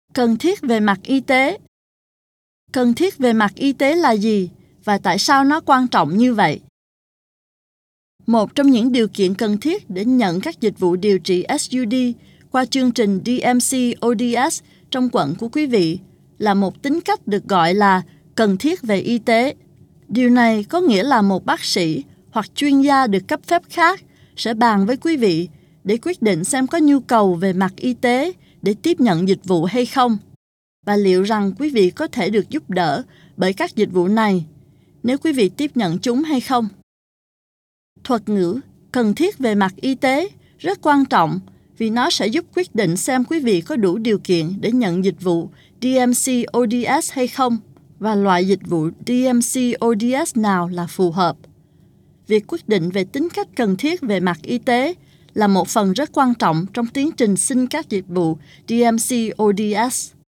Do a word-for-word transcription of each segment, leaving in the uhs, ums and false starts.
Cần thiết về mặt y tế. Cần thiết về mặt y tế là gì và tại sao nó quan trọng như vậy? Một trong những điều kiện cần thiết để nhận các dịch vụ điều trị ét u đê qua chương trình đê em xê o đê ét trong quận của quý vị là một tính cách được gọi là cần thiết về y tế. Điều này có nghĩa là một bác sĩ hoặc chuyên gia được cấp phép khác sẽ bàn với quý vị để quyết định xem có nhu cầu về mặt y tế để tiếp nhận dịch vụ hay không, và liệu rằng quý vị có thể được giúp đỡ bởi các dịch vụ này nếu quý vị tiếp nhận chúng hay không. Thuật ngữ cần thiết về mặt y tế rất quan trọng vì nó sẽ giúp quyết định xem quý vị có đủ điều kiện để nhận dịch vụ đê em xê o đê ét hay không và loại dịch vụ đê em xê o đê ét nào là phù hợp. Việc quyết định về tính cách cần thiết về mặt y tế là một phần rất quan trọng trong tiến trình xin các dịch vụ đê em xê o đê ét.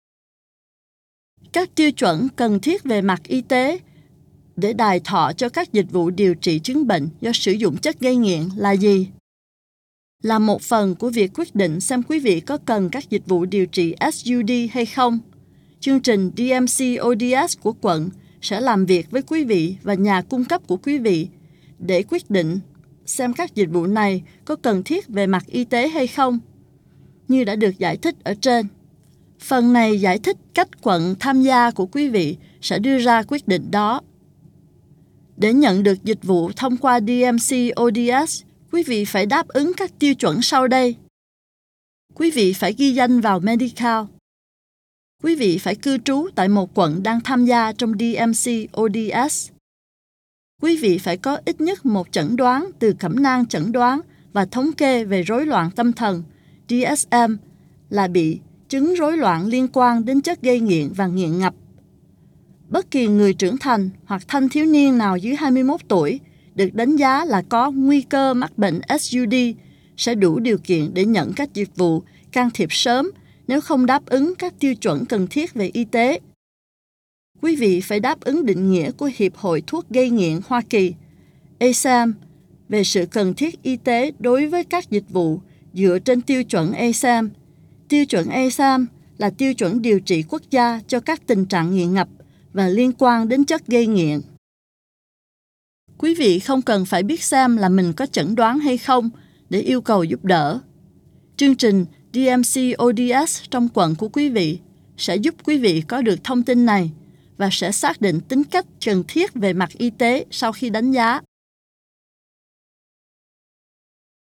Các tiêu chuẩn cần thiết về mặt y tế để đài thọ cho các dịch vụ điều trị chứng bệnh do sử dụng chất gây nghiện là gì? Là một phần của việc quyết định xem quý vị có cần các dịch vụ điều trị ét u đê hay không. Chương trình đê em xê o đê ét của quận sẽ làm việc với quý vị và nhà cung cấp của quý vị để quyết định xem các dịch vụ này có cần thiết về mặt y tế hay không, như đã được giải thích ở trên. Phần này giải thích cách quận tham gia của quý vị sẽ đưa ra quyết định đó. Để nhận được dịch vụ thông qua đê em xê o đê ét, quý vị phải đáp ứng các tiêu chuẩn sau đây. Quý vị phải ghi danh vào Medi-Cal. Quý vị phải cư trú tại một quận đang tham gia trong đê em xê o đê ét. Quý vị phải có ít nhất một chẩn đoán từ cẩm nang chẩn đoán và thống kê về rối loạn tâm thần đê ét em là bị chứng rối loạn liên quan đến chất gây nghiện và nghiện ngập. Bất kỳ người trưởng thành hoặc thanh thiếu niên nào dưới hai mươi mốt tuổi được đánh giá là có nguy cơ mắc bệnh ét u đê sẽ đủ điều kiện để nhận các dịch vụ can thiệp sớm nếu không đáp ứng các tiêu chuẩn cần thiết về y tế. Quý vị phải đáp ứng định nghĩa của Hiệp hội Thuốc gây nghiện Hoa Kỳ, a xê a em, về sự cần thiết y tế đối với các dịch vụ dựa trên tiêu chuẩn a xê a em. Tiêu chuẩn a xê a em là tiêu chuẩn điều trị quốc gia cho các tình trạng nghiện ngập và liên quan đến chất gây nghiện. Quý vị không cần phải biết xem là mình có chẩn đoán hay không để yêu cầu giúp đỡ. Chương trình đê em xê o đê ét trong quận của quý vị sẽ giúp quý vị có được thông tin này và sẽ xác định tính cách cần thiết về mặt y tế sau khi đánh giá.